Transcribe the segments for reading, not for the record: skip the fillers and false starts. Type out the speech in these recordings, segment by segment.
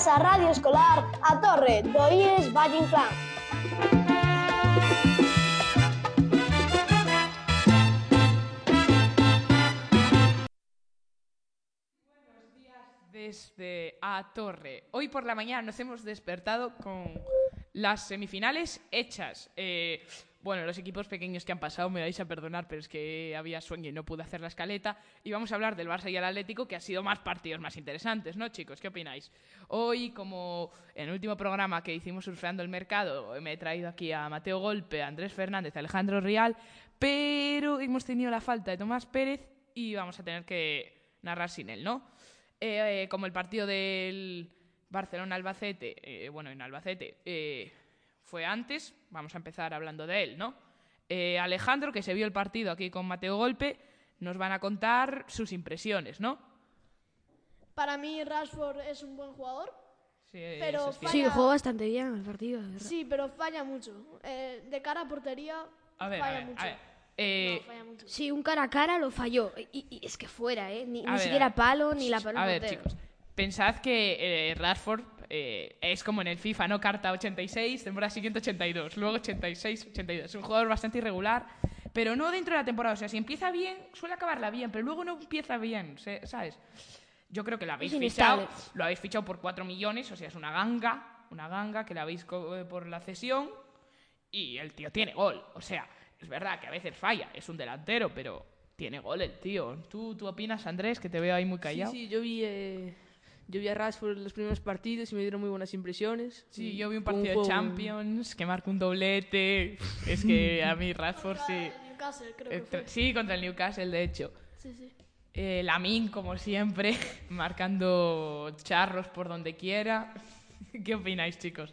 a Radio Escolar A Torre do IES Valle Inclán. Buenos días desde A Torre. Hoy por la mañana nos hemos despertado con las semifinales hechas. Bueno, los equipos pequeños que han pasado, me vais a perdonar, pero es que había sueño y no pude hacer la escaleta. Y vamos a hablar del Barça y el Atlético, que ha sido más partidos más interesantes, ¿no, chicos? ¿Qué opináis? Hoy, como en el último programa que hicimos Surfeando el Mercado, me he traído aquí a Mateo Golpe, a Andrés Fernández, a Alejandro Rial, pero hemos tenido la falta de Tomás Pérez y vamos a tener que narrar sin él, ¿no? Como el partido del Barcelona-Albacete, en Albacete fue antes, vamos a empezar hablando de él, ¿no? Alejandro, que se vio el partido aquí con Mateo Golpe, nos van a contar sus impresiones, ¿no? Para mí Rashford es un buen jugador, Sí, pero eso es falla... jugó bastante bien el partido. Sí, pero falla mucho. De cara a portería falla mucho. No, falla mucho. Sí, un cara a cara lo falló. Y es que fuera, ni ver, siquiera palo ni la paró A el ver, portero. chicos, pensad que Rashford es como en el FIFA, ¿no? Carta 86, temporada siguiente 82, luego 86, 82. Es un jugador bastante irregular, pero no dentro de la temporada. O sea, si empieza bien, suele acabarla bien, pero luego no empieza bien, ¿sabes? Yo creo que lo habéis fichado por 4 millones, o sea, es una ganga que la habéis por la cesión y el tío tiene gol. O sea, es verdad que a veces falla, es un delantero, pero tiene gol el tío. ¿Tú opinas, Andrés, que te veo ahí muy callado? Sí, yo vi a Rashford en los primeros partidos y me dieron muy buenas impresiones. Sí, yo vi un partido de Champions que marcó un doblete. Es que a mí Rashford sí. Contra el Newcastle, creo que fue. Sí, contra el Newcastle, de hecho. Sí. Lamine, como siempre, marcando charros por donde quiera. ¿Qué opináis, chicos?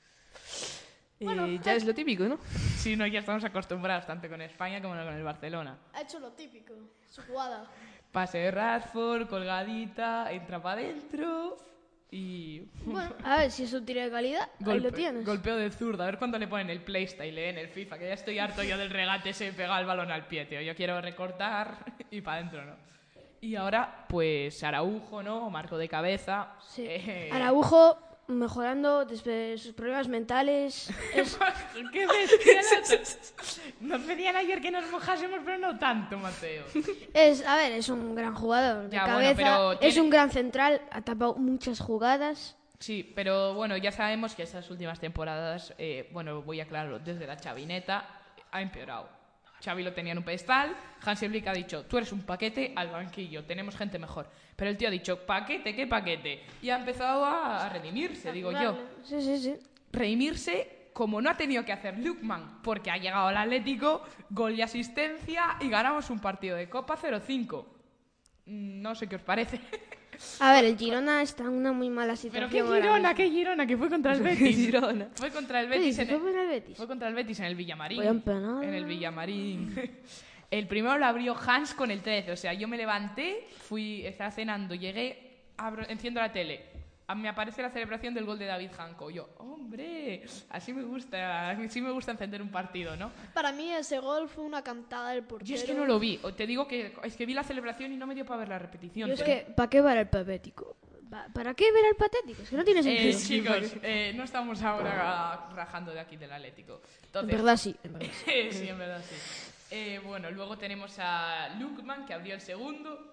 Ya es lo típico, ¿no? Sí, no, ya estamos acostumbrados tanto con España como con el Barcelona. Ha hecho lo típico, su jugada. Pase de Rashford, colgadita, entra para adentro y... Bueno, a ver si es un tiro de calidad, ahí lo tienes. Golpeo de zurda. A ver cuándo le ponen el playstyle en el FIFA, que ya estoy harto yo del regate ese pegado el balón al pie, tío. Yo quiero recortar y para adentro, ¿no? Y ahora, pues, Araujo, ¿no? Marco de cabeza. Sí. Araujo mejorando desde sus problemas mentales. ¡Qué bestia! Nos pedían ayer que nos mojásemos, pero no tanto, Mateo. Es un gran jugador de Ya, cabeza, bueno, es un gran central, ha tapado muchas jugadas. Sí, pero bueno, ya sabemos que estas últimas temporadas, voy a aclararlo, desde la chavineta ha empeorado. Xavi lo tenía en un pedestal, Hansi Flick ha dicho, tú eres un paquete al banquillo, tenemos gente mejor. Pero el tío ha dicho, ¿paquete? ¿Qué paquete? Y ha empezado a redimirse, digo yo. Sí. Redimirse como no ha tenido que hacer Lukman, porque ha llegado al Atlético, gol y asistencia, y ganamos un partido de Copa 0-5. No sé qué os parece. A ver, el Girona está en una muy mala situación. Pero qué Girona, que fue contra el Betis. Fue contra el Betis. Fue contra el Betis en el Villamarín. En el Villamarín. El primero lo abrió Hans con el 13. O sea, yo me levanté, estaba cenando, llegué, enciendo la tele. Me aparece la celebración del gol de David Janko. Yo, hombre, así me gusta encender un partido, ¿no? Para mí ese gol fue una cantada del portero. Yo es que no lo vi. Te digo que es que vi la celebración y no me dio para ver la repetición. Yo es que, ¿para qué ver el patético? ¿Para qué ver el patético? Es que no tiene sentido. Chicos, no estamos ahora rajando de aquí del Atlético. Entonces, En verdad sí. sí, en verdad sí. Luego tenemos a Lukman, que abrió el segundo.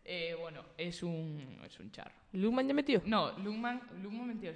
Es un charro. ¿Lukman ya metió? No, Lukman metió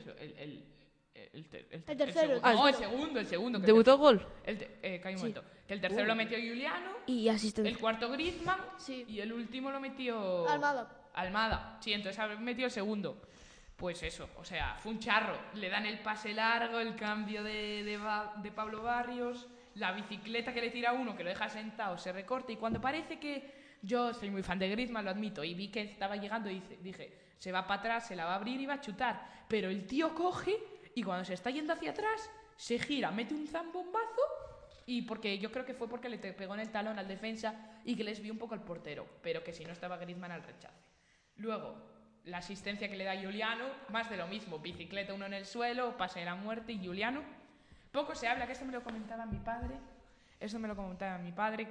el tercero. El segundo. ¿Debutó gol? Calla un momento. Que el tercero lo metió Juliano, Y asistencia. el cuarto Griezmann, Sí. y el último lo metió... Almada. Sí, entonces ha metido el segundo. Pues eso, o sea, fue un charro. Le dan el pase largo, el cambio de Pablo Barrios, la bicicleta que le tira a uno, que lo deja sentado, se recorta, y cuando parece que... Yo soy muy fan de Griezmann, lo admito, y vi que estaba llegando y dije, se va para atrás, se la va a abrir y va a chutar. Pero el tío coge y cuando se está yendo hacia atrás, se gira, mete un zambombazo, y yo creo que fue porque le pegó en el talón al defensa y que les vio un poco al portero, pero que si no estaba Griezmann al rechace. Luego, la asistencia que le da Juliano, más de lo mismo, bicicleta uno en el suelo, pase de la muerte, y Juliano. Poco se habla, que esto me lo comentaba mi padre,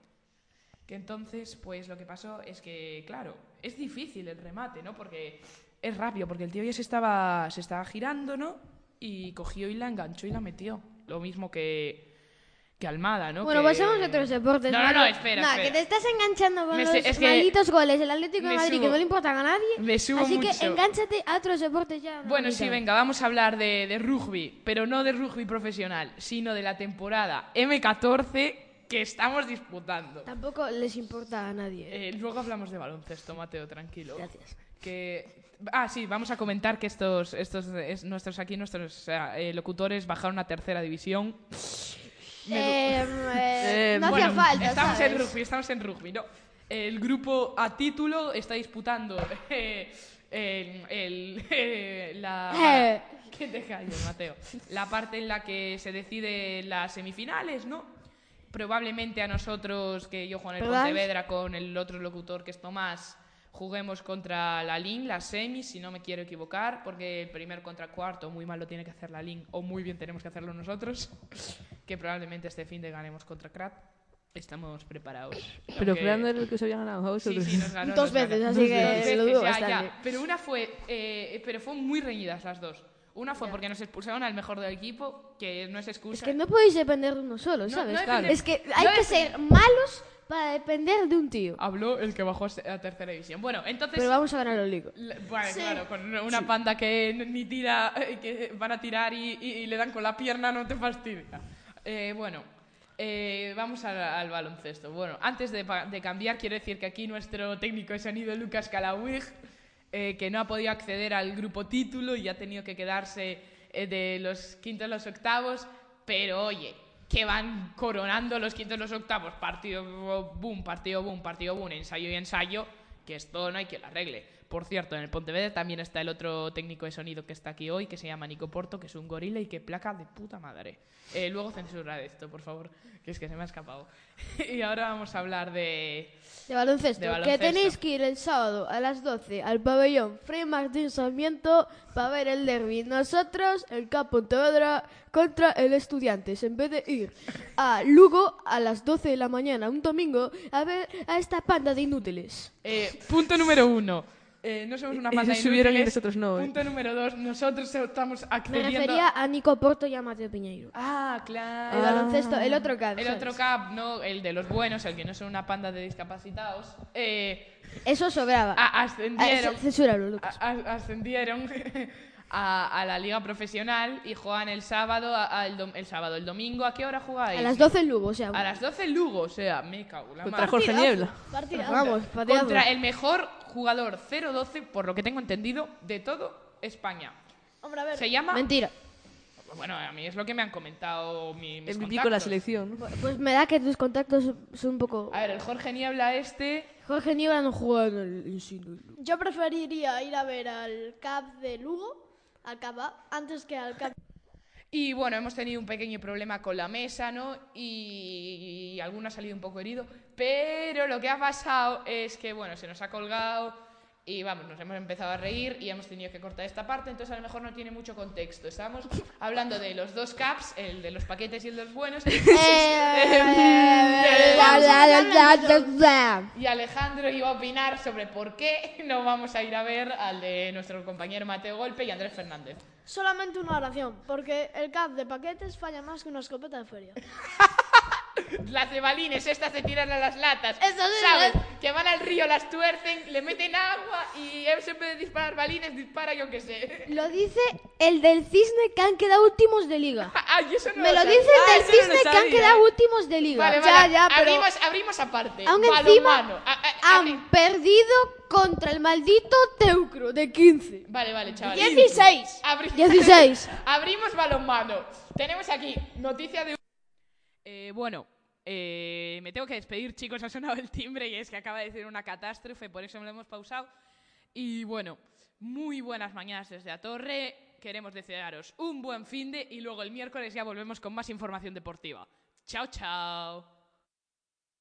que entonces, pues lo que pasó es que, claro, es difícil el remate, ¿no? Porque es rápido, porque el tío ya se estaba girando, ¿no? Y cogió y la enganchó y la metió. Lo mismo que Almada, ¿no? Bueno, pasamos a otros deportes. No, espera. Que te estás enganchando con Es los que malditos goles del Atlético de me Madrid subo. que no le importan a nadie. Me subo Así mucho. que engánchate a otros deportes ya. Bueno, sí, venga, vamos a hablar de rugby, pero no de rugby profesional, sino de la temporada M14 que estamos disputando. Tampoco les importa a nadie. Luego hablamos de baloncesto, Mateo, tranquilo. Gracias. Sí, vamos a comentar que nuestros locutores bajaron a tercera división. No hacía falta, Estamos en rugby, ¿no? El grupo a título está disputando ¿Qué te calles, Mateo? La parte en la que se decide las semifinales, ¿no? Probablemente a nosotros, que yo juego en el Pontevedra con el otro locutor que es Tomás, juguemos contra la LIN, las semis, si no me quiero equivocar, porque el primer contra cuarto muy mal lo tiene que hacer la LIN o muy bien tenemos que hacerlo nosotros, que probablemente este fin de ganemos contra Krat. Estamos preparados. Pero Krat no era el que se había ganado a vosotros. Sí, nos ganó. Dos veces, así que lo dudo bastante. Pero una fue... pero fueron muy reñidas las dos. Una fue porque nos expulsaron al mejor del equipo, que no es excusa. Es que no podéis depender de uno solo, ¿sabes? Claro. Es que hay que ser malos para depender de un tío. Habló el que bajó a tercera división. Bueno, entonces... Pero vamos a ganar el ligo. Bueno, claro, con una panda que ni tira, que van a tirar y le dan con la pierna, no te fastidia. Vamos al baloncesto. Bueno, antes de cambiar, quiero decir que aquí nuestro técnico de sonido, Lucas Calawig, que no ha podido acceder al grupo título y ha tenido que quedarse de los quintos a los octavos, pero oye, que van coronando los quintos a los octavos, partido boom, ensayo y ensayo, que esto no hay quien lo arregle. Por cierto, en el Pontevedra también está el otro técnico de sonido que está aquí hoy, que se llama Nico Porto, que es un gorila y que placa de puta madre. Luego censura esto, por favor, que es que se me ha escapado. Y ahora vamos a hablar de baloncesto. Que tenéis que ir el sábado a las 12 al pabellón Fray Martín Sarmiento para ver el derbi. Nosotros, el Cap Pontevedra contra el Estudiantes, en vez de ir a Lugo a las 12 de la mañana un domingo a ver a esta panda de inútiles. Punto número 1. No somos una panda de subieron y inútiles. nosotros no. Punto número 2. Nosotros estamos Me accediendo... refería a Nico Porto y a Mateo Piñeiro. Ah, claro. El baloncesto, el otro Cap. El ¿sabes? otro CAP, no, el de los buenos, el que no son una panda de discapacitados. Eso sobraba. Ascendieron. Censúralo, Lucas. Ascendieron a la liga profesional y juegan el sábado, el domingo. ¿A qué hora jugáis? A las 12 en Lugo, o sea. A las 12 en Lugo, o sea, me cago en la Contra madre. Jorge Niebla. Vamos, pateado. Contra el mejor jugador 0-12, por lo que tengo entendido, de todo España. Hombre, a ver. Se llama... Mentira. Bueno, a mí es lo que me han comentado mis MVP contactos. con la selección. Pues me da que tus contactos son un poco... A ver, el Jorge Niebla Jorge Niebla no juega en el Ensino. Yo preferiría ir a ver al CAP de Lugo, al CAP A, antes que al CAP. Y bueno, hemos tenido un pequeño problema con la mesa, ¿no? Y alguno ha salido un poco herido. Pero lo que ha pasado es que, bueno, se nos ha colgado y vamos, nos hemos empezado a reír y hemos tenido que cortar esta parte, entonces a lo mejor no tiene mucho contexto. Estamos hablando de los dos caps, el de los paquetes y el de los buenos. Y Alejandro iba a opinar sobre por qué no vamos a ir a ver al de nuestro compañero Mateo Golpe y Andrés Fernández. Solamente una oración, porque el CAP de paquetes falla más que una escopeta de feria. Las de balines, estas de tirar a las latas, Estas sí, ¿sabes? Que van al río, las tuercen, le meten agua y él en vez de disparar balines, dispara yo qué sé. Lo dice el del Cisne que han quedado últimos de liga. Ay, eso no Me lo sabía. dice el del eso no lo Cisne que han sabía. quedado últimos de liga. Vale, Ya, pero- abrimos aparte. Aún encima Balonmano. han perdido contra el maldito Teucro de 15. Vale, chavales. 16. 16. Abrimos balonmano. Tenemos aquí noticia de... me tengo que despedir, chicos. Ha sonado el timbre y es que acaba de decir una catástrofe, por eso me lo hemos pausado. Y bueno, muy buenas mañanas desde la Torre. Queremos desearos un buen finde y luego el miércoles ya volvemos con más información deportiva. Chao, chao.